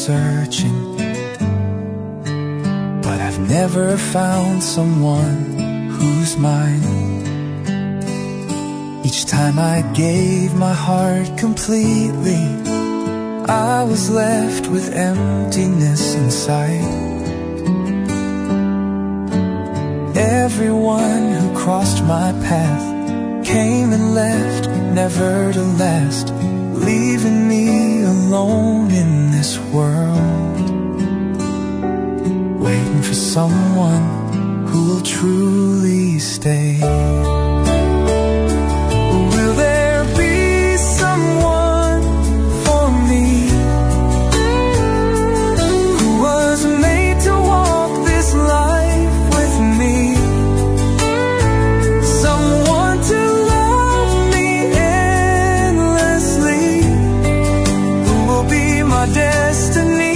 searching, but I've never found someone who's mine. Each time I gave my heart completely, I was left with emptiness inside. Everyone who crossed my path came and left, never to last, leaving me alone in this world, waiting for someone who will truly stay. Will there be someone for me who was made to walk this life with me? Someone to love me endlessly, who will be my destiny.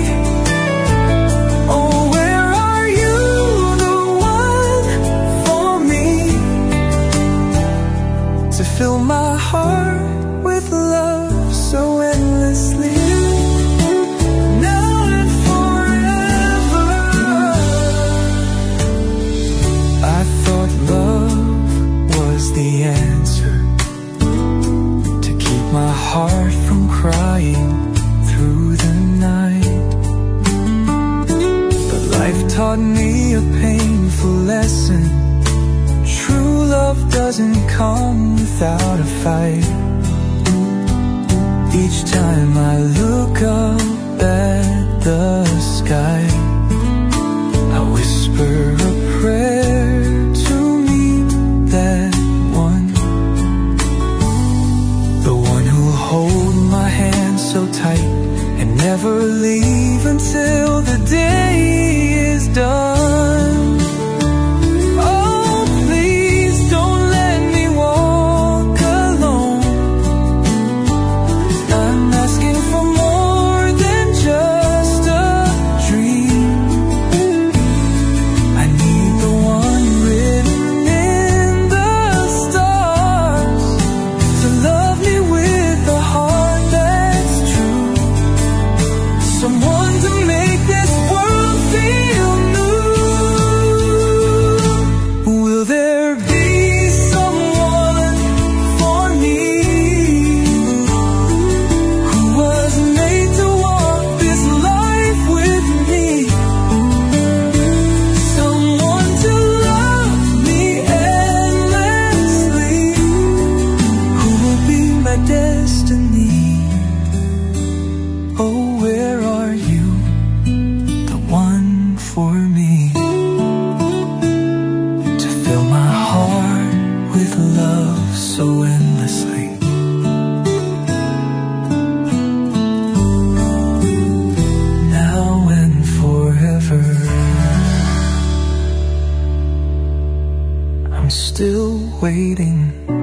Fill my heart with love so endlessly, now and forever. I thought love was the answer to keep my heart from crying through the night, but life taught me a painful lesson. True love doesn't come without a fight. Each time I look up at the sky, I whisper a prayer to meet that one, the one who'll hold my hand so tight and never leave until the day is done. Waiting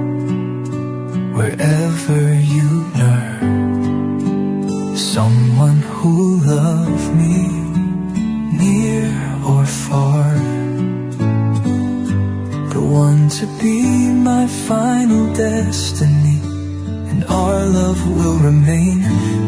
wherever you are, someone who loves me near or far, the one to be my final destiny, and our love will remain